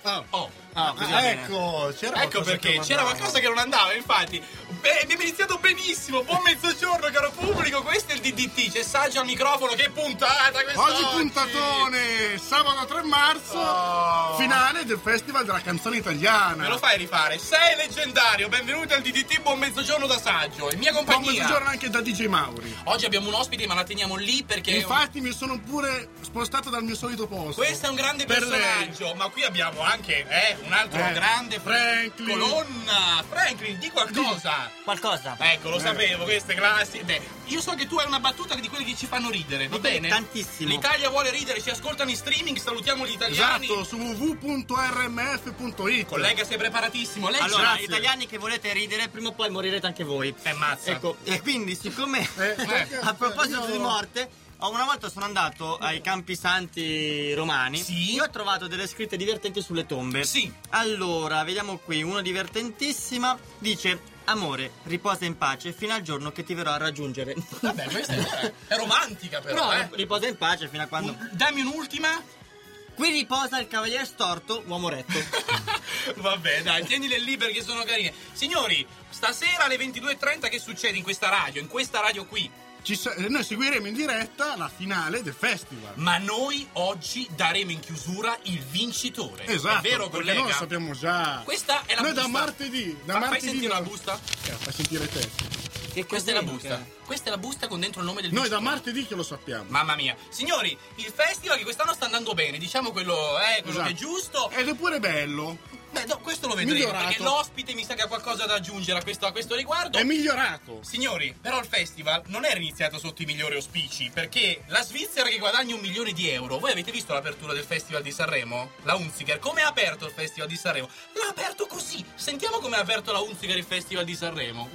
Ecco, ecco perché c'era qualcosa che non andava, infatti. Abbiamo iniziato benissimo. Buon mezzogiorno, caro pubblico. Questo è il DDT. C'è Saggio al microfono. Che puntata quest'oggi! Oggi puntatone, sabato 3 marzo, finale del Festival della Canzone Italiana. Me lo fai rifare? Sei leggendario. Benvenuti al DDT. Buon mezzogiorno da Saggio. In mia compagnia. Buon mezzogiorno anche da DJ Mauri. Oggi abbiamo un ospite, ma la teniamo lì perché. Infatti, mi sono pure spostato dal mio solito posto. Questo è un grande personaggio. Ma qui abbiamo anche un altro grande Franklin. Colonna. Franklin, di qualcosa. Qualcosa? Ecco, lo sapevo, queste classi. Beh, io so che tu hai una battuta di quelle che ci fanno ridere, va bene? Tantissimo. L'Italia vuole ridere, ci ascoltano in streaming, salutiamo gli italiani. Esatto, su www.rmf.it. Collega, sei preparatissimo. Lei Allora, grazie. italiani che volete ridere, prima o poi morirete anche voi. Mazza. Ecco, e quindi, siccome a proposito di morte, una volta sono andato ai Campi Santi romani. Sì. Io ho trovato delle scritte divertenti sulle tombe. Sì. Allora, vediamo qui, una divertentissima. Dice: amore, riposa in pace fino al giorno che ti verrò a raggiungere. Vabbè, questa è romantica però, riposa in pace fino a quando... Dammi un'ultima. Qui riposa il cavaliere storto, uomo retto. Vabbè, dai, tienile lì perché sono carine. Signori, stasera alle 22:30 che succede in questa radio? In questa radio qui? Noi seguiremo in diretta la finale del festival. Ma noi oggi daremo in chiusura il vincitore. Esatto, è vero, perché collega? noi sappiamo già. Questa è la noi busta. da martedì. Fai sentire la busta? Fai sentire te. Questa è la busta. Questa è la busta con dentro il nome del Noi vincitore. da martedì che lo sappiamo. Mamma mia. Signori, il festival che quest'anno sta andando bene, diciamo quello Esatto. che è giusto. Ed è pure bello. Beh, no, questo lo vedremo, Migliorato. perché l'ospite mi sa che ha qualcosa da aggiungere a questo riguardo. È migliorato. Signori, però il festival non era iniziato sotto i migliori auspici, perché la Svizzera che guadagna 1 milione di euro. Voi avete visto l'apertura del Festival di Sanremo? La Unziger, come ha aperto il Festival di Sanremo? L'ha aperto così. Sentiamo come ha aperto la Unziger il Festival di Sanremo.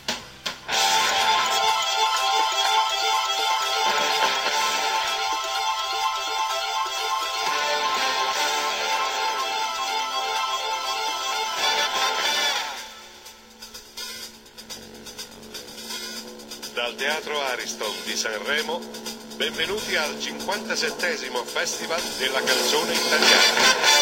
Dal Teatro Ariston di Sanremo, benvenuti al 57° Festival della Canzone Italiana.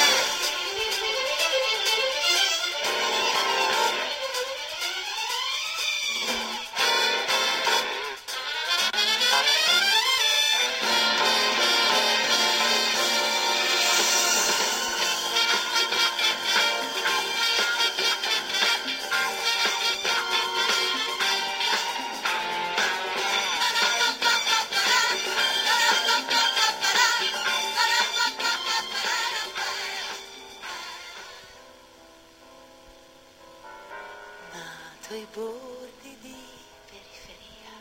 Ai bordi di periferia,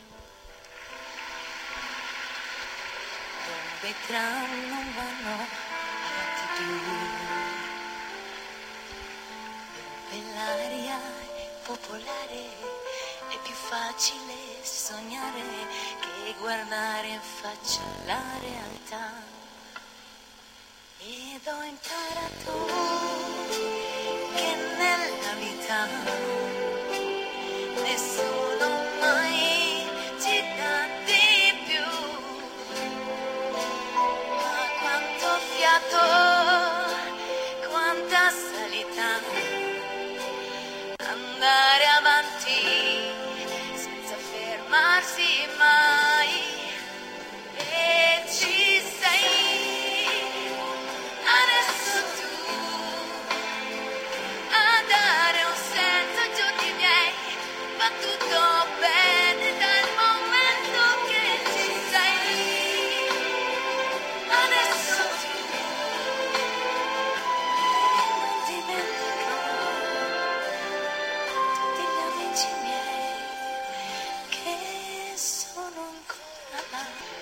dove i tram non vanno avanti più, dove l'aria è popolare, è più facile sognare che guardare in faccia la realtà. Ed ho imparato che nella vita nessuno mai ci dà di più, ma quanto fiato, quanta salita, andare avanti senza fermarsi mai, e ci sei adesso tu a dare un senso ai giorni miei. Va tutto bene dal momento che ci sei, adesso tu non dimentico tutti gli amici miei che sono ancora là.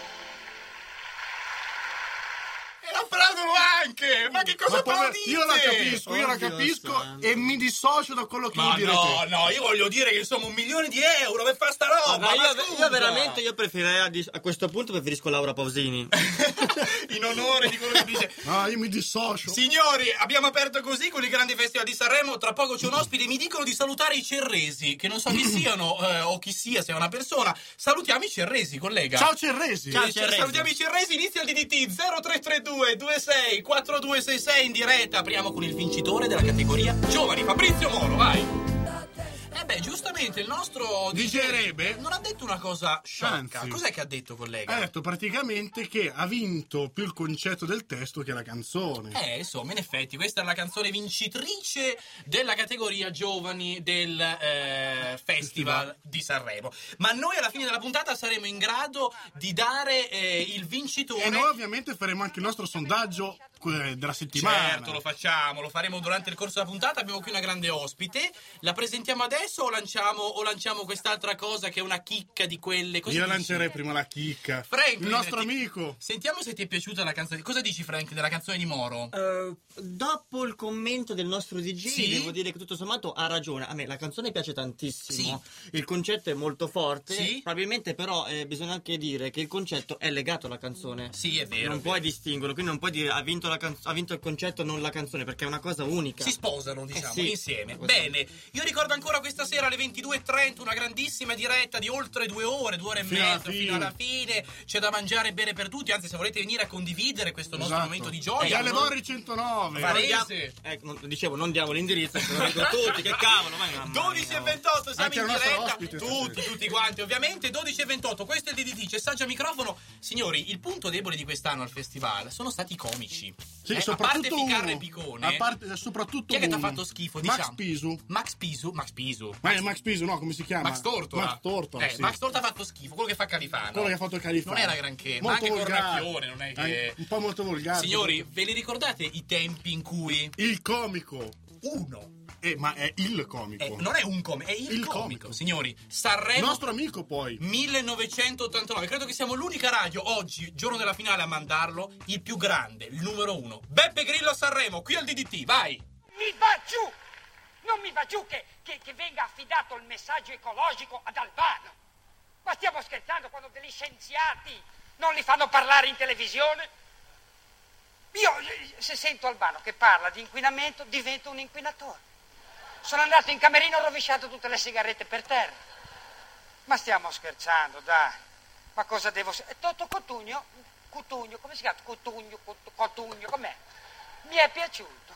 E l'applaudono anche! Ma che cosa applaudite? Io la capisco e mi dissocio da quello che vuol dire te. No, io voglio dire che insomma 1 milione di euro per fare sta roba. Ma io scusa. veramente preferirei a questo punto preferisco Laura Pausini. In onore di quello che dice. No, io mi dissocio. Signori, abbiamo aperto così con il grande festival di Sanremo. Tra poco c'è un ospite. Mi dicono di salutare i Cerresi, che non so chi siano o chi sia, se è una persona. Salutiamo i Cerresi, collega. Ciao Cerresi. Ciao, Cerresi. Salutiamo i Cerresi. Inizia il DDT 0332 26 42 3266 in diretta. Apriamo con il vincitore della categoria Giovani, Fabrizio Moro, vai. Giustamente il nostro DJ Rebe non ha detto una cosa sciocca. Anzi, Cos'è che ha detto, collega? ha detto praticamente che ha vinto più il concetto del testo che la canzone. Insomma, in effetti, questa è la canzone vincitrice della categoria Giovani del Festival di Sanremo. Ma noi alla fine della puntata saremo in grado di dare il vincitore. E noi ovviamente faremo anche il nostro sondaggio della settimana. Certo, lo facciamo, lo faremo durante il corso della puntata. Abbiamo qui una grande ospite. La presentiamo adesso o lanciamo quest'altra cosa che è una chicca di quelle? Cosa Io dici? lancerei prima la chicca. Franklin, il nostro amico. Sentiamo se ti è piaciuta la canzone. Cosa dici, Frank, della canzone di Moro? Dopo il commento del nostro DJ, Sì? devo dire che tutto sommato ha ragione. A me la canzone piace tantissimo. Sì. Il concetto è molto forte. Sì? Probabilmente, però, bisogna anche dire che il concetto è legato alla canzone. Sì, è vero. Non è puoi vero. distinguerlo, quindi non puoi dire ha vinto il concetto, non la canzone, perché è una cosa unica. Si sposano, diciamo, sì. insieme. Così. Bene, io ricordo ancora questa sera alle 22:30 una grandissima diretta di oltre 2 ore, 2 ore e Fino alla mezza, fine. fino alla fine. C'è da mangiare e bere per tutti, anzi se volete venire a condividere questo nostro Esatto. momento di E gioia. alle Mori 109. Varese. Dicevo, non diamo l'indirizzo, se lo vedo tutti, che cavolo. 12:28 siamo Anche in il nostro diretta, ospite tutti quanti ovviamente. 12:28, questo è il DDT, c'è Saggia Microfono. Signori, il punto debole di quest'anno al festival sono stati i comici. Sì, a parte soprattutto Ficarra e uno. Picone. A parte, soprattutto Chi è che ti ha uno. fatto schifo? Max Diciamo. Pisu. Max Pisu. Ma è Max Pisu, no? Come si chiama? Max Tortora. Max Tortora, sì. Max Tortora ha fatto schifo, quello che fa Califano. Quello che ha fatto il Califano. Non era granché, ma Molto anche volgare. Cornacchione, non è che... Un po' molto volgare. Signori, ve li ricordate i tempi in cui Il comico. uno... Ma è il comico. non è un comico, è il comico. comico. Signori, Il Sanremo nostro amico poi. 1989. Credo che siamo l'unica radio oggi, giorno della finale, a mandarlo. Il più grande, il numero 1. Beppe Grillo a Sanremo, qui al DDT, vai! Mi va giù! Non mi va giù che venga affidato il messaggio ecologico ad Albano. Ma stiamo scherzando quando degli scienziati non li fanno parlare in televisione? Io, se sento Albano che parla di inquinamento, divento un inquinatore. Sono andato in camerino e ho rovesciato tutte le sigarette per terra. Ma stiamo scherzando, dai. Ma cosa devo... Toto Cotugno, come si chiama? Cotugno, com'è? Mi è piaciuto.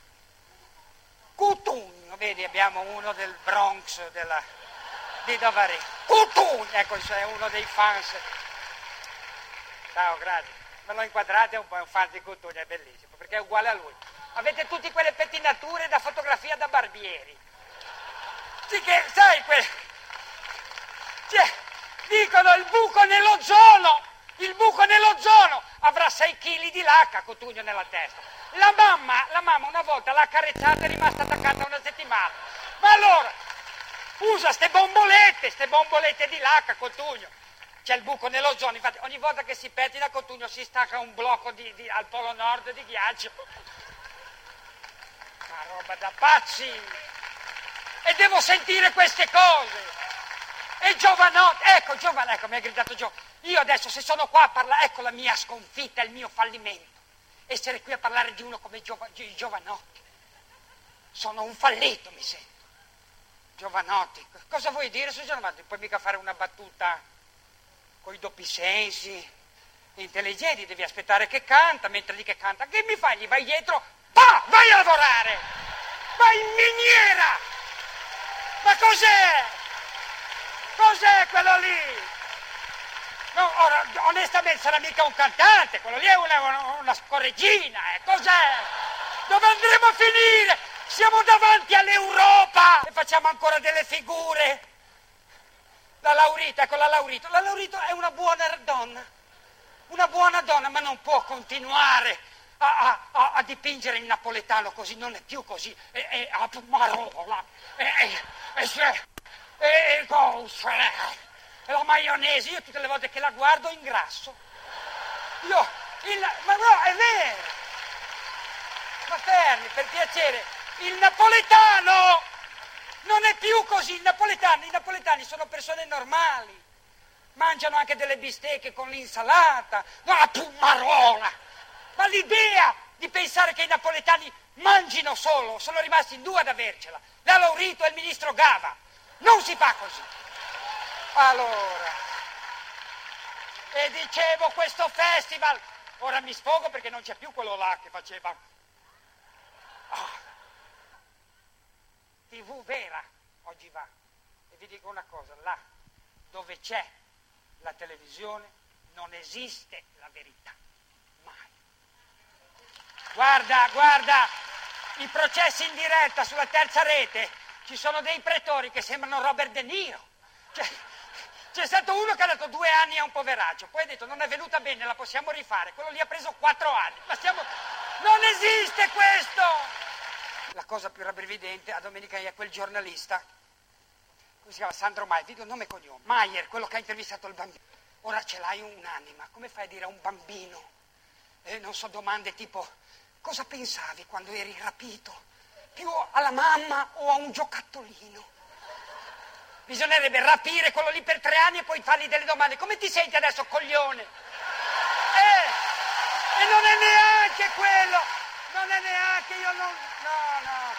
Cutugno, vedi, abbiamo uno del Bronx, di Davarese. Cutugno, ecco, è uno dei fans. Ciao, grazie. Me lo inquadrate, è un fan di Cutugno, è bellissimo, perché è uguale a lui. Avete tutte quelle pettinature da fotografia da barbieri. Sì che, sai, dicono il buco nell'ozono, avrà 6 kg di lacca, Cutugno nella testa. La mamma una volta l'ha accarezzata e è rimasta attaccata una settimana. Ma allora, usa ste bombolette di lacca, Cotugno. C'è il buco nell'ozono, infatti ogni volta che si pettina Cotugno si stacca un blocco al polo nord di ghiaccio. Una roba da pazzi. E devo sentire queste cose. E Giovanotti, ecco, mi ha gridato Giovanotti. Io adesso se sono qua a parlare, ecco la mia sconfitta, il mio fallimento. Essere qui a parlare di uno come Giovanotti. Sono un fallito, mi sento. Giovanotti, cosa vuoi dire su Giovanotti? Puoi mica fare una battuta coi doppi sensi, intelligenti, devi aspettare che canta, mentre lì che canta, che mi fai? Gli vai dietro, vai a lavorare! Vai in miniera! Ma cos'è? Cos'è quello lì? No, ora, onestamente sarà mica un cantante, quello lì è una scorreggina, cos'è? Dove andremo a finire? Siamo davanti all'Europa e facciamo ancora delle figure. La Laurita è una buona donna, ma non può continuare a dipingere il napoletano così, non è più così. E la maionese, io tutte le volte che la guardo ingrasso. Ma no, è vero. Ma fermi, per piacere, il napoletano non è più così. I napoletani sono persone normali. Mangiano anche delle bistecche con l'insalata. Ma Pumarola! Ma l'idea di pensare che i napoletani mangino solo, sono rimasti in 2 ad avercela. La Laurito e il ministro Gava. Non si fa così. Allora, e dicevo questo festival, ora mi sfogo perché non c'è più quello là che faceva ti dico una cosa, là dove c'è la televisione non esiste la verità, mai. Guarda, i processi in diretta sulla terza rete, ci sono dei pretori che sembrano Robert De Niro. Cioè, c'è stato uno che ha dato 2 anni a un poveraccio, poi ha detto non è venuta bene, la possiamo rifare, quello lì ha preso 4 anni. Non esiste questo! La cosa più rabbrividente, a domenica è quel giornalista, come si chiama? Sandro Maier, dico nome e cognome. Maier, quello che ha intervistato il bambino. Ora ce l'hai un'anima, come fai a dire a un bambino? Non so, domande tipo, cosa pensavi quando eri rapito? Più alla mamma o a un giocattolino? Bisognerebbe rapire quello lì per 3 anni e poi fargli delle domande. Come ti senti adesso, coglione? E non è neanche quello! Non è neanche, io non... No.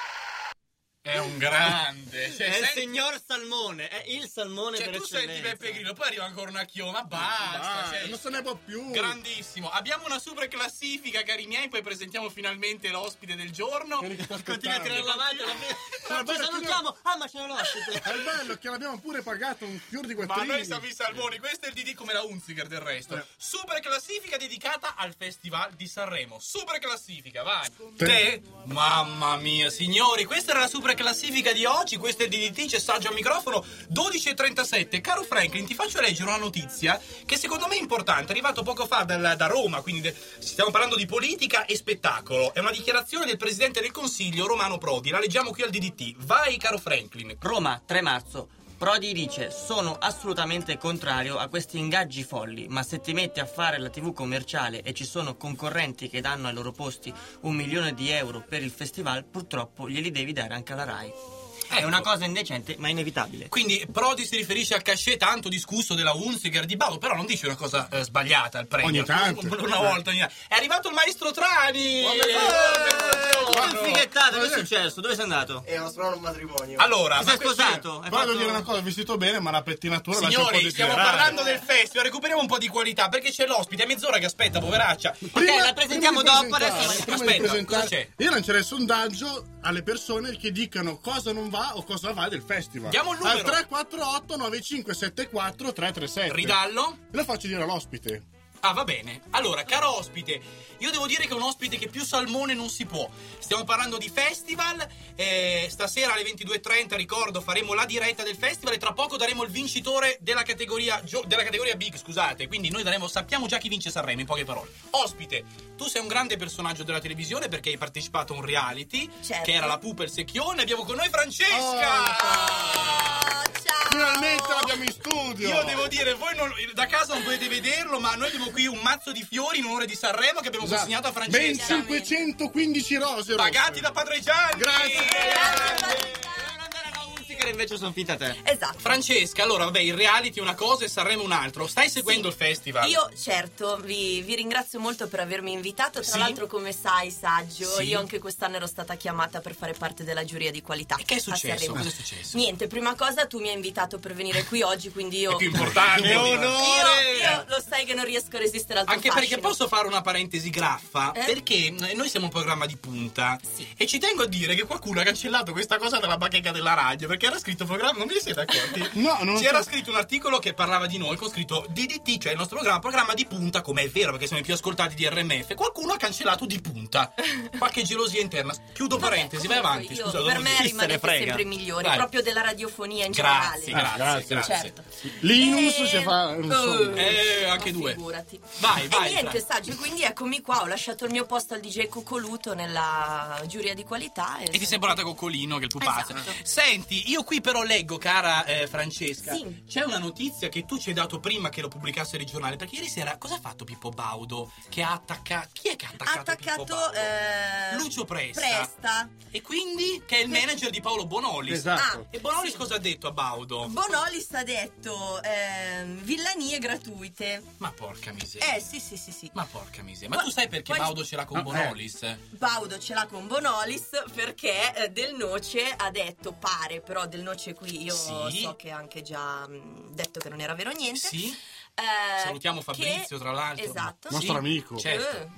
È un grande. È il signor Salmone, è il salmone per tu eccellenza. senti Beppe Grillo, poi arriva ancora una chioma, ma basta. non se ne può più. Grandissimo. Abbiamo una super classifica, cari miei, poi presentiamo finalmente l'ospite del giorno. Continua a tirare avanti. Ma Poi salutiamo. Ma c'è l'ospite. È bello che l'abbiamo pure pagato un fior di Ma quattrini. noi siamo i Salmoni, questo è il DD come la Hunziker del resto. Super classifica dedicata al Festival di Sanremo. Super classifica, vai. Te? Mamma mia, signori, questa era la super classifica di oggi. Questo è il DDT, c'è Saggio al microfono. 12:37. Caro Franklin, ti faccio leggere una notizia che secondo me è importante. È arrivato poco fa da Roma, quindi stiamo parlando di politica e spettacolo. È una dichiarazione del Presidente del Consiglio Romano Prodi. La leggiamo qui al DDT. Vai, caro Franklin. Roma, 3 marzo. Prodi dice: sono assolutamente contrario a questi ingaggi folli, ma se ti metti a fare la TV commerciale e ci sono concorrenti che danno ai loro posti 1 milione di euro per il festival, purtroppo glieli devi dare anche alla Rai. È una cosa indecente, ma inevitabile. Quindi Prodi si riferisce al cachet tanto discusso della Hunziker di Baudo, però non dice una cosa sbagliata al premio. Ogni tanto. Una volta. È arrivato il maestro Trani! Che fighettata, che è successo? Dove sei andato? E ho suonato un matrimonio. Allora, Ti sei sposato? Però devo dire una cosa, vestito bene, ma la pettinatura lascia un po' signori, stiamo desiderare. parlando del festival, recuperiamo un po' di qualità, perché c'è l'ospite, è mezz'ora che aspetta, poveraccia. la presentiamo dopo, adesso. Aspetta, cosa c'è? Io lancerei il sondaggio alle persone che dicano cosa non va o cosa va del festival. Diamo il numero. Al 348 9574 337. Ridallo? Lo faccio dire all'ospite. Ah, va bene. Allora, caro ospite, io devo dire che è un ospite che più salmone non si può. Stiamo parlando di festival. Stasera alle 22:30, ricordo, faremo la diretta del festival e tra poco daremo il vincitore della categoria Big, scusate. Quindi noi sappiamo già chi vince Sanremo, in poche parole. Ospite, tu sei un grande personaggio della televisione perché hai partecipato a un reality, certo, che era la Pupa e il Secchione. Abbiamo con noi Francesca! Ciao! Finalmente l'abbiamo in studio. Io devo dire, voi da casa non potete vederlo, ma noi abbiamo qui un mazzo di fiori in onore di Sanremo che abbiamo consegnato a Ben Francesca. 515 rose. Pagati da Padre Gianni. Grazie. Che invece sono finta te. Esatto. Francesca, allora vabbè, il reality è una cosa e Sanremo un altro. Stai seguendo il festival? Io certo, vi ringrazio molto per avermi invitato. Tra Sì? l'altro, come sai, Saggio, Sì. io anche quest'anno ero stata chiamata per fare parte della giuria di qualità. E che è a successo? Sanremo. Cosa è successo? Niente, prima cosa tu mi hai invitato per venire qui oggi, quindi io... È più importante. Che onore! Io lo sai che non riesco a resistere al tuo Anche perché fascino. posso fare una parentesi graffa? Perché noi siamo un programma di punta. Sì. E ci tengo a dire che qualcuno ha cancellato questa cosa dalla bacheca della radio. Perché era scritto programma. Non vi siete accorti? No, non lo C'era so. scritto un articolo che parlava di noi, con scritto DDT, cioè il nostro programma di punta, come è vero, perché siamo i più ascoltati di RMF. Qualcuno ha cancellato di punta. Qualche gelosia interna. Chiudo parentesi, vai Comunque, avanti. io, Scusa, per devo me dire. rimanete frega. sempre i migliori, Vai. proprio della radiofonia in Grazie, generale. grazie. Certo. Linus ci fa... Anche due. Figurati. Vai, E niente, Fra. Saggio, quindi eccomi qua, ho lasciato il mio posto al DJ Coccoluto nella giuria di qualità. E ti sei portata Coccolino, che è il pupazzo. Esatto. Senti, io qui però leggo, cara Francesca, Sì. c'è una notizia che tu ci hai dato prima che lo pubblicasse il giornale, perché ieri sera cosa ha fatto Pippo Baudo? Che ha attaccato... Chi è che ha Ha attaccato Pippo attaccato Baudo? Lucio Presta. E quindi? Che è il manager di Paolo Bonolis. Esatto. E Bonolis cosa ha detto a Baudo? Bonolis ha detto villanie gratuite. Ma porca miseria. Sì. Ma porca miseria. Ma tu sai perché Poi- Baudo ce l'ha con Bonolis? Baudo ce l'ha con Bonolis perché Del Noce ha detto, pare, però Del Noce qui io Sì. so che ha anche già detto che non era vero niente. Sì. Salutiamo Fabrizio, tra l'altro. Esatto. Nostro amico. Certo.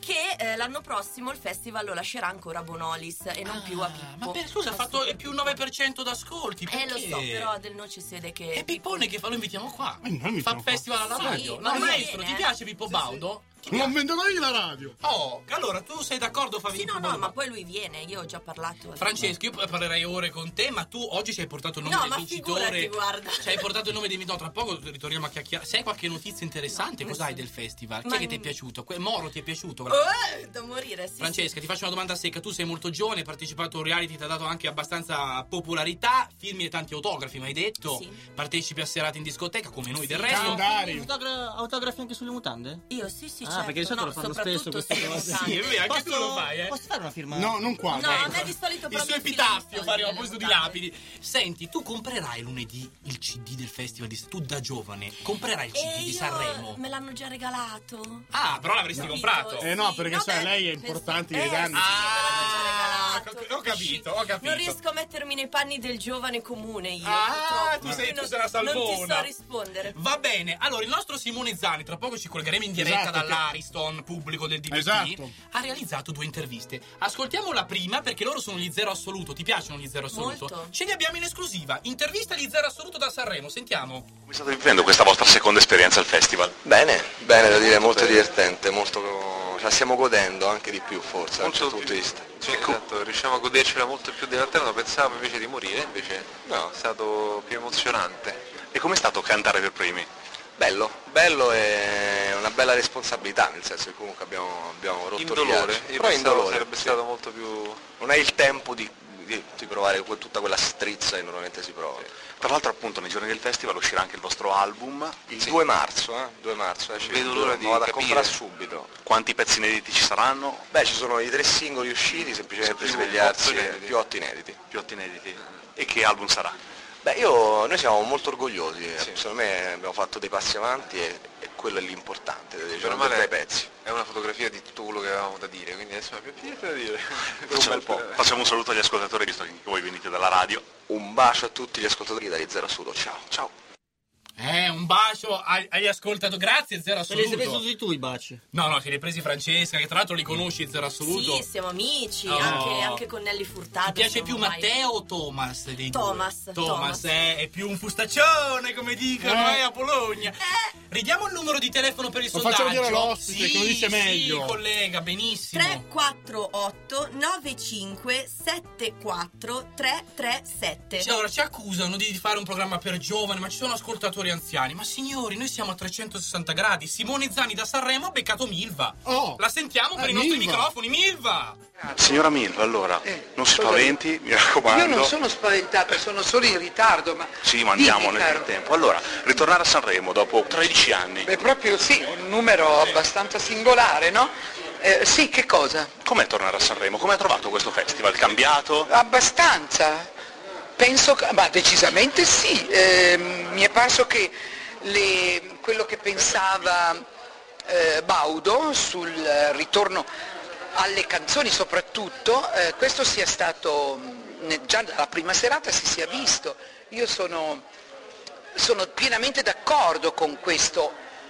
che l'anno prossimo il festival lo lascerà ancora a Bonolis e non più a Pippo. Ma scusa, ha fatto più 9% d'ascolti. Lo so, però del Noce si vede che... È Pippone che fa, lo invitiamo qua. Noi Fa invitiamo festival alla Sì, radio. ma No, lui maestro, viene, ti piace Pippo Baudo? Non vendono io la radio. Oh, allora tu sei d'accordo Fabio? Sì, no, ma poi lui viene, io ho già parlato. Francesco, io parlerei ore con te, ma tu oggi ci hai portato il nome No, del ma vincitore. figurati, guarda. Ci hai portato il nome dei vincitori. Tra poco ritorniamo a chiacchierare. Se hai qualche notizia interessante, cos'hai del festival? Chi è che ti è piaciuto? Moro ti è piaciuto? Da morire, sì. Francesca, ti faccio una domanda secca. Tu sei molto giovane, hai partecipato a un reality, ti ha dato anche abbastanza popolarità, film e tanti autografi, mi hai detto. Sì. Partecipi a serate in discoteca come noi del Sì, resto. Andari. Autografi anche sulle mutande? Io sì, Ah, certo. perché di solito lo fanno spesso queste sulle cose. mutande. Sì, è vero, anche tu lo fai, Posso fare una firma? No, non qua. No, a me di solito Il proprio suo il epitaffio filanzo faremo a nelle proposito di mutande. lapidi. Senti, tu comprerai lunedì il CD del Festival di tu da giovane comprerai il CD di io Sanremo. me l'hanno già regalato. Ah, però l'avresti Capito? comprato. No, perché sai, beh, lei è importante dei sì, danni. me l'hanno già Ah, regalato, ho capito, ho capito. Non riesco a mettermi nei panni del giovane comune io. Ah, purtroppo. tu sei Non- la salvona. Non ti so rispondere. Va bene, allora il nostro Simone Zani, tra poco ci collegheremo in diretta Esatto, dall'Ariston pubblico del DPP, Esatto. ha realizzato 2 interviste. Ascoltiamo la prima perché loro sono gli zero assoluto. Ti piacciono gli zero assoluto? Molto. Ce li abbiamo in esclusiva. Intervista gli zero assoluto da Sanremo, sentiamo. Come state vivendo questa vostra seconda esperienza al festival? Bene, da dire, molto divertente, molto, la stiamo godendo anche di più forse, da un certo punto di vista. Sì, esatto, riusciamo a godercela molto più dell'alterno, pensavo invece di morire, invece no, è stato più emozionante. E com'è stato cantare per primi? Bello e una bella responsabilità, nel senso che comunque abbiamo rotto il Indolore, ghiaccio. io Però pensavo indolore, sarebbe sì. stato molto più... Non hai il tempo di provare tutta quella strizza che normalmente si prova. Tra l'altro appunto nei giorni del festival uscirà anche il vostro album. Il 2 marzo, 2 marzo esce. Vedo l'ora di vado a capire. comprare subito. Quanti pezzi inediti ci saranno? Beh, ci sono i 3 singoli usciti, semplicemente per Più svegliarsi, 8 inediti. più 8 inediti. Più 8 inediti. E che album sarà? Beh, noi siamo molto orgogliosi, Sì. secondo me abbiamo fatto dei passi avanti e quello è l'importante, Meno diciamo, male dei pezzi. è una fotografia di tutto quello che avevamo da dire, quindi adesso abbiamo più niente da dire. Facciamo un saluto agli ascoltatori visto che voi venite dalla radio. Un bacio a tutti gli ascoltatori da Zero Assoluto, ciao. Ciao. Un bacio agli ascoltatori. Grazie, zero Se li sei assoluto. preso tu i baci. No, che li hai presi Francesca, che tra l'altro li conosci, zero assoluto. Sì, siamo amici, Oh. anche con Nelly Furtado. Ti piace siamo più ormai- Matteo o Thomas dei Thomas, due? Thomas. È più un fustaccione, come dicono a Bologna. Ridiamo il numero di telefono per il Lo sondaggio. faccio vedere all'ospite, che lo dice meglio. Sì, collega, benissimo. 348 95 74 337. Allora, ci accusano di fare un programma per giovani, ma ci sono ascoltatori anziani. Ma signori, noi siamo a 360 gradi. Simone Zani da Sanremo ha beccato Milva. Oh. La sentiamo per i nostri Milva. microfoni. Milva! Signora Milva, allora, non si spaventi, mi raccomando. Io non sono spaventata, sono solo in ritardo, ma... Sì, ma andiamo Dimmi, nel caro. frattempo. Allora, ritornare a Sanremo dopo 13 anni. Beh, proprio sì, un numero abbastanza singolare, no? Sì, che cosa? Com'è tornare a Sanremo? Come ha trovato questo festival? Cambiato? Abbastanza. Penso che... Ma decisamente sì. Mi è parso che quello che pensava Baudo sul ritorno alle canzoni soprattutto, questo sia stato già dalla prima serata si sia visto. Io sono pienamente d'accordo con questo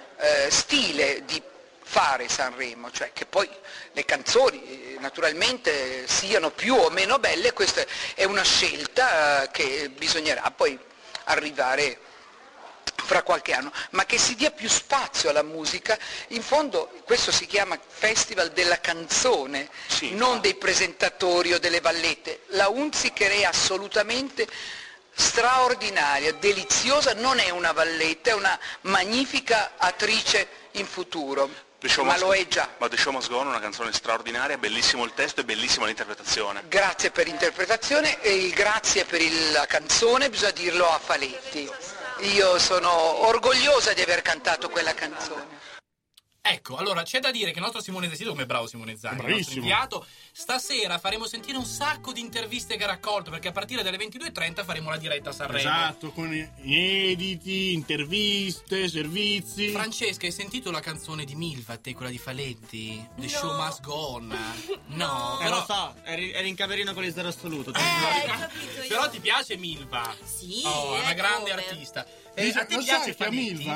stile di fare Sanremo, cioè che poi le canzoni naturalmente siano più o meno belle, questa è una scelta che bisognerà poi arrivare fra qualche anno, ma che si dia più spazio alla musica. In fondo questo si chiama Festival della canzone, Sì, non dei presentatori o delle vallette. La Hunziker è assolutamente straordinaria, deliziosa, non è una valletta, è una magnifica attrice in futuro. Ma lo è già. Ma The Show Must Go On è una canzone straordinaria, bellissimo il testo e bellissima l'interpretazione. Grazie per l'interpretazione e il grazie per la canzone bisogna dirlo a Faletti. Io sono orgogliosa di aver cantato quella canzone. Ecco, allora c'è da dire che il nostro Simone Zani, come bravo Simone Zani, il nostro Bravissimo. inviato, stasera faremo sentire un sacco di interviste che ha raccolto, perché a partire dalle 22:30 faremo la diretta a Sanremo. Esatto, con inediti, interviste, servizi. Francesca, hai sentito la canzone di Milva, te, quella di Faletti? The No. Show Must Go On? No, Lo so, eri in camerino con il zero assoluto. Hai capito io? Però ti piace Milva? Sì, Oh, è una grande come? artista. Lo A te sai piace che a Faletti? Milva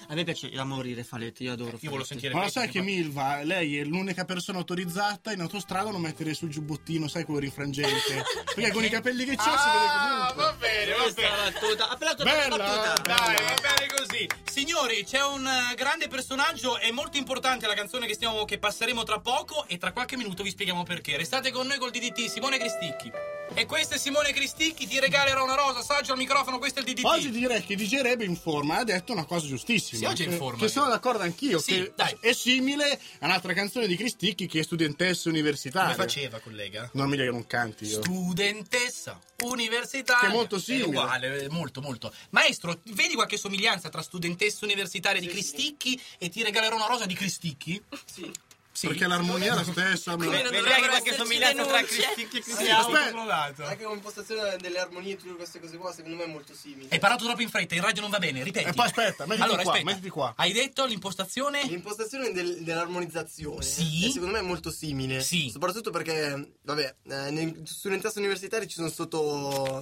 A me piace da morire Faletti, io adoro. Io voglio sentire. Ma lo sai che Milva, lei è l'unica persona autorizzata in autostrada a non mettere sul giubbottino, sai, quello rinfrangente. Perché con i capelli che c'ha si vede comunque. Va bene, va bene. Bella! Dai, va bene così. Signori, c'è un grande personaggio, è molto importante la canzone che passeremo tra poco e tra qualche minuto vi spieghiamo perché. Restate con noi col DDT, Simone Cristicchi. E questo è Simone Cristicchi, ti regalerò una rosa, saggio al microfono, questo è il DDT. Oggi direi che DJ Rebe in forma ha detto una cosa giustissima. Sì, oggi è in forma. Che sono d'accordo anch'io, Sì, che dai. è simile a un'altra canzone di Cristicchi che è studentessa universitaria. Come faceva, collega? Non mi dica che non canti io. Studentessa universitaria. Che è molto simile. È uguale, molto, molto. Maestro, vedi qualche somiglianza tra studentessa universitaria di Cristicchi e ti regalerò una rosa di Cristicchi? Sì. Sì. Perché l'armonia è la stessa. Vedrai che qualche somiglianza tra Cristicchi e Cristicchi. Aspetta. Anche l'impostazione delle armonie e tutte queste cose qua, secondo me è molto simile. Hai parlato troppo in fretta, in radio non va bene, ripeti. E poi aspetta, mettiti qua. Hai detto l'impostazione? L'impostazione dell'armonizzazione Sì. secondo me è molto simile. Sì. Soprattutto perché, vabbè, nei studentessi universitari ci sono sotto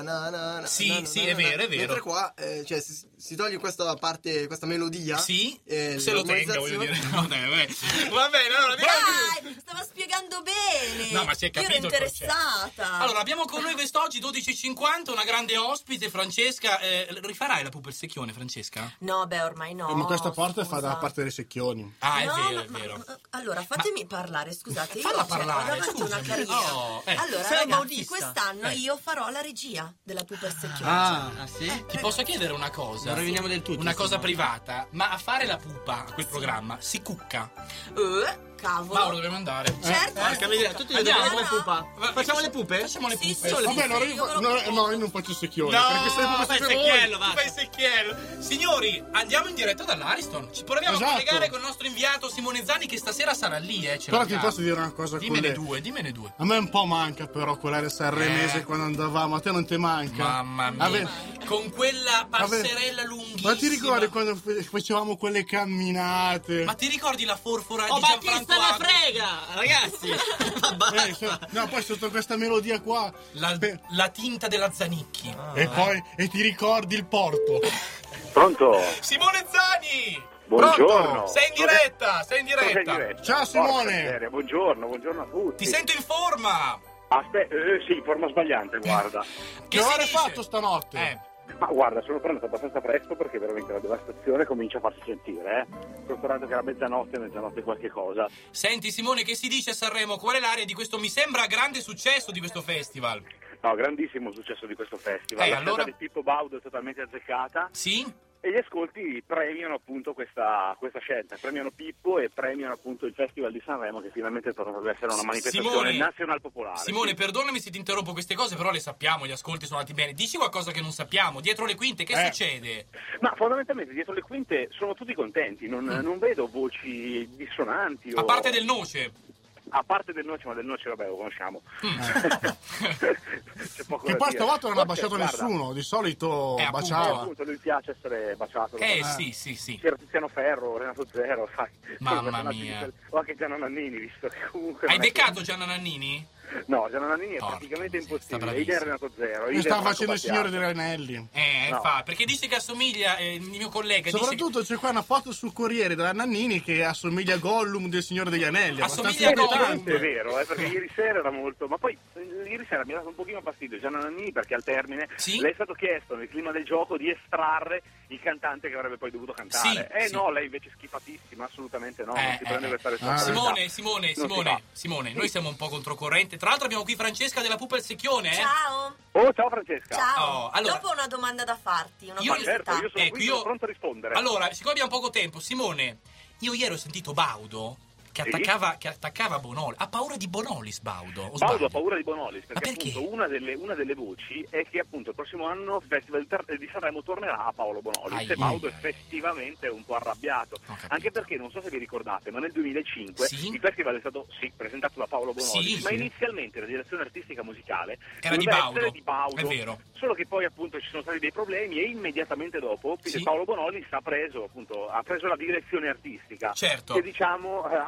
Sì, è vero. Mentre qua, cioè, si toglie questa parte, questa melodia. Sì, se lo tenga, voglio dire. No, dai, va bene, allora Dai, stava spiegando bene. No, ma si è capito. Io ero interessata. Allora, abbiamo con noi quest'oggi 12:50 una grande ospite, Francesca. Rifarai la pupa il secchione, Francesca? No, beh, ormai no. Ma questa parte scusa. fa dalla parte dei secchioni. Ah, No, è vero. allora, fatemi parlare, scusate. Falla Io parlare, ho davanti una scusami. carriera. Oh, allora, sei ragazzi, autista. quest'anno io farò la regia della pupa il secchione. Ah, sì? Ti posso chiedere una cosa? Lo roviniamo del tutto. Una cosa insomma. privata, ma a fare la pupa a quel programma si cucca? Cavolo. Mauro, dobbiamo andare. Certo. Tutti Andiamo. dobbiamo come pupa. Facciamo le pupe? Facciamo le Sì, pupe. sì, Vabbè, allora io non faccio il secchione. Perché sei proprio fai sempre secchiello, voi. va. Fai secchiello. Signori, andiamo in diretta dall'Ariston. Ci proviamo Esatto. a collegare con il nostro inviato Simone Zanni che stasera sarà lì, ce Però l'abbiamo. ti posso dire una cosa Dimmene due. A me un po' manca però quell'area sanremese quando andavamo. A te non ti manca? Mamma mia. Con quella passerella lunghissima. Ma ti ricordi quando facevamo quelle camminate? Ma ti ricordi la forfora Oh, di Gianfranco Battista ne Abbe? frega, ragazzi. No, poi sotto questa melodia qua. La tinta della Zanicchi. E ti ricordi il porto. Pronto? Simone Zani! Buongiorno. Sei in diretta, sei in diretta. Ciao Simone. Porca seria, buongiorno a tutti. Ti sento in forma. Aspetta, sì, forma sbagliante, guarda. Che ore hai fatto stanotte? Ma guarda, sono pronto abbastanza presto perché veramente la devastazione comincia a farsi sentire, Considerato che era mezzanotte qualche cosa. Senti Simone, che si dice a Sanremo? Qual è l'area di questo, mi sembra, grande successo di questo festival? No, grandissimo successo di questo festival. La allora? scelta di Pippo Baudo è totalmente azzeccata. Sì? E gli ascolti premiano appunto questa scelta, premiano Pippo e premiano appunto il Festival di Sanremo che finalmente torna ad essere una manifestazione nazional popolare. Simone, perdonami se ti interrompo queste cose, però le sappiamo, gli ascolti sono andati bene. Dici qualcosa che non sappiamo, dietro le quinte, che succede? Ma fondamentalmente dietro le quinte sono tutti contenti, non vedo voci dissonanti. A parte del Noce. A parte del Noce, ma del Noce vabbè lo conosciamo. C'è poco Che da poi dire. stavolta non ha baciato Guarda, nessuno, di solito appunto, baciava. appunto, lui piace essere baciato. Sì. C'era Tiziano Ferro, Renato Zero, sai. Mamma mia. O anche Gianna Nannini, visto che comunque... Hai beccato Gianna Nannini? No, Gianna Nannini è praticamente impossibile. Idem Renato Zero. Io stavo facendo il Signore degli Anelli. No. Perché dice che assomiglia, il mio collega Soprattutto c'è qua una foto sul Corriere della Nannini che assomiglia a Gollum del Signore degli Anelli. Assomiglia a Gollum. È vero, perché ieri sera era molto... Ma poi ieri sera mi ha dato un pochino fastidio Gianna Nannini perché al termine le è stato chiesto nel clima del gioco di estrarre il cantante che avrebbe poi dovuto cantare. No, lei invece schifatissima, assolutamente no, non si prende questa responsabilità. Simone, noi siamo un po' controcorrente. Tra l'altro abbiamo qui Francesca della Pupa il Secchione. Ciao. Oh, ciao Francesca. Ciao. Allora, Dopo ho una domanda da farti, una io curiosità. sono pronto a rispondere. Allora, siccome abbiamo poco tempo, Simone, io ieri ho sentito Baudo che attaccava Bonolis. Ha paura di Bonolis, Baudo? Baudo ha paura di Bonolis perché appunto una delle voci è che appunto il prossimo anno il Festival di Sanremo tornerà a Paolo Bonolis e Baudo effettivamente è un po' arrabbiato, anche perché non so se vi ricordate, ma nel 2005 il festival è stato presentato da Paolo Bonolis, ma inizialmente la direzione artistica musicale era di Baudo, è vero. Solo che poi appunto ci sono stati dei problemi e immediatamente dopo Paolo Bonolis ha preso la direzione artistica, certo, che diciamo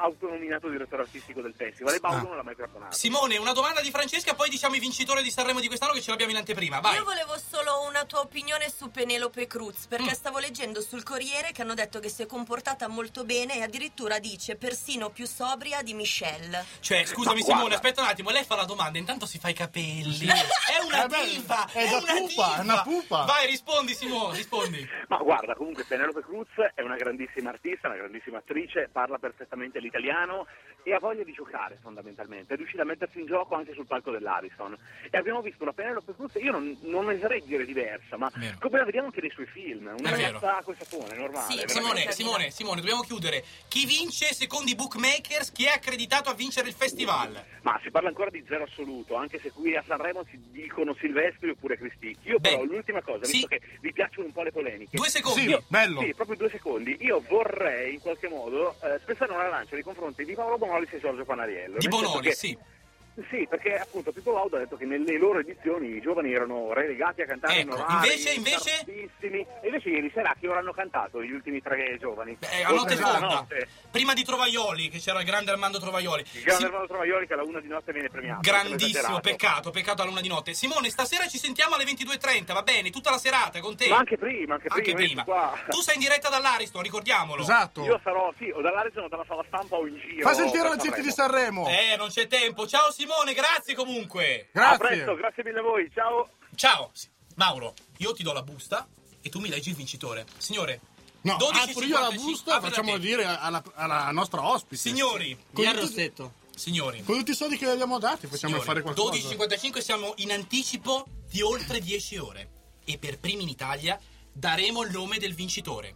autonominato direttore artistico del festival e Baudo non l'ha mai perdonato. Simone, una domanda di Francesca, poi diciamo i vincitori di Sanremo di quest'anno che ce l'abbiamo in anteprima. Vai. Io volevo solo una tua opinione su Penelope Cruz, perché stavo leggendo sul Corriere che hanno detto che si è comportata molto bene e addirittura dice persino più sobria di Michelle. Cioè, scusami Simone, aspetta un attimo, lei fa la domanda, intanto si fa i capelli. È una diva, è una pupa. Vai, rispondi Simone, rispondi. Ma guarda, comunque Penelope Cruz è una grandissima artista, una grandissima attrice, parla perfettamente l'italiano e ha voglia di giocare fondamentalmente, è riuscita a mettersi in gioco anche sul palco dell'Ariston e abbiamo visto una Penelope Cruz, io non oserei dire diversa, ma come la vediamo anche nei suoi film, una ragazza acqua e sapone, normale. Simone, dobbiamo chiudere. Chi vince secondo i bookmakers? Chi è accreditato a vincere il festival? Ma si parla ancora di zero assoluto, anche se qui a Sanremo si dicono Silvestri oppure Cristicchi. Io però l'ultima cosa, visto che vi piacciono un po' le polemiche. 2 secondi. Sì, proprio 2 secondi. Io vorrei in qualche modo spezzare una lancia nei confronti di Paolo Bonolis e Giorgio Panariello. Di Bonolis, sì. Sì, perché appunto Pippo Baudo ha detto che nelle loro edizioni i giovani erano relegati a cantare invece e invece ieri sera che ora hanno cantato gli ultimi 3 giovani. A notte fonda, prima di Trovaioli, che c'era il grande Armando Trovaioli. Il grande Armando Trovaioli che alla 1 di notte viene premiato. Grandissimo, peccato alla 1 di notte. Simone, stasera ci sentiamo alle 22:30, va bene? Tutta la serata con te. Ma anche prima. Qua. Tu sei in diretta dall'Ariston, ricordiamolo. Esatto. Io sarò, o dall'Ariston o dalla sala stampa o in giro. Fa sentire la gente di Sanremo. Non c'è tempo. Ciao Simone, grazie comunque. Grazie. A presto, grazie mille a voi, ciao. Mauro, io ti do la busta e tu mi leggi il vincitore. Signore, no, 12, apro io la busta, facciamo dire alla nostra ospite. Signori, Signori, con tutti i soldi che le abbiamo dati facciamo fare qualcosa. 12:55, siamo in anticipo di oltre 10 ore e per primi in Italia daremo il nome del vincitore.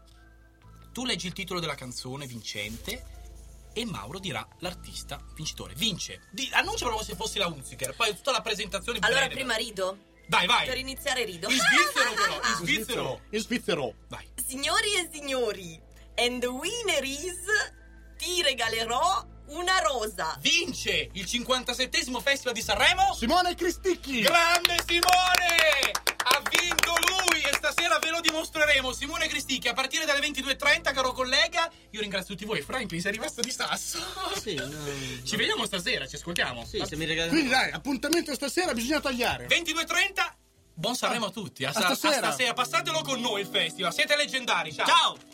Tu leggi il titolo della canzone vincente e Mauro dirà l'artista vincitore. Vince. Annuncialo come se fossi la Hunziker, poi tutta la presentazione. Allora prima rido. Vai. Per iniziare rido. In svizzero però, in svizzero. Vai. Signori e signori, and the winner is... ti regalerò una rosa. Vince il 57esimo Festival di Sanremo Simone Cristicchi. Grande Simone! Ha vinto lui e stasera ve lo dimostreremo. Simone Cristicchi a partire dalle 22:30, caro collega. Io ringrazio tutti voi. Frank, sei rimasto di sasso. Ci vediamo stasera, ci ascoltiamo. Se mi regalano. Quindi dai, appuntamento stasera, bisogna tagliare. 22:30. Buon Sanremo a tutti. A stasera. Passatelo con noi il festival. Siete leggendari. Ciao.